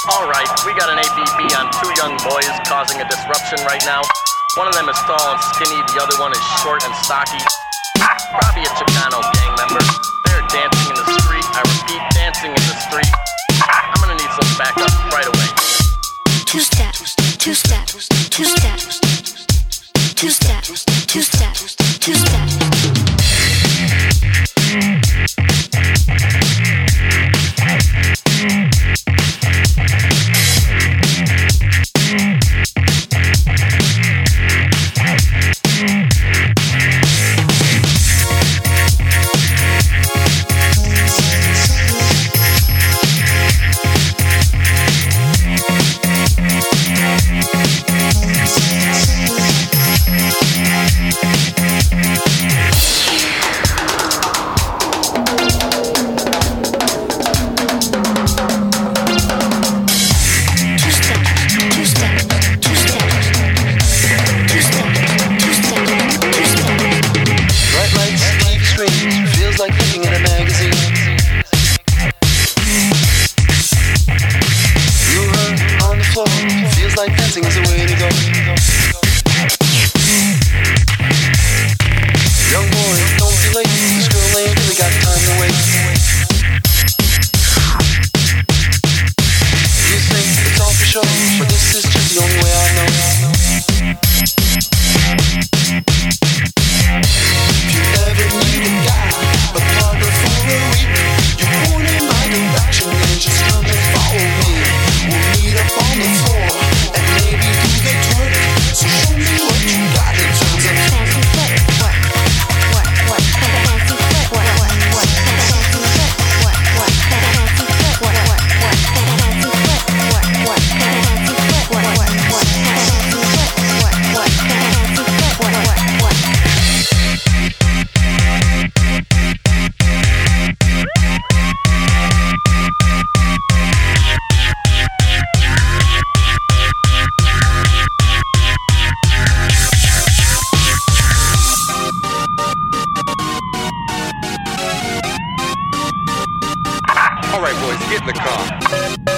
Alright, we got an ABB on two young boys causing a disruption right now. One of them is tall and skinny, the other one is short and stocky. Probably a Chicano gang member. They're dancing in the street. I repeat, dancing in the street. I'm gonna need some backup right away. Two-step, two-step, two-step, two-step, two-step, two-step. Feels like dancing is the way to go. Young boy, don't be late. This girl ain't really got time to wait. You think it's all for show, but this is just the only way I know. If you ever need a guy, a partner for a week, you point in my direction and just come and follow me. We'll meet up on the floor. So show me what you got in terms of fancy footwork. Fancy footwork. Fancy footwork. Fancy footwork. Fancy footwork. Fancy All right, boys, get in the car.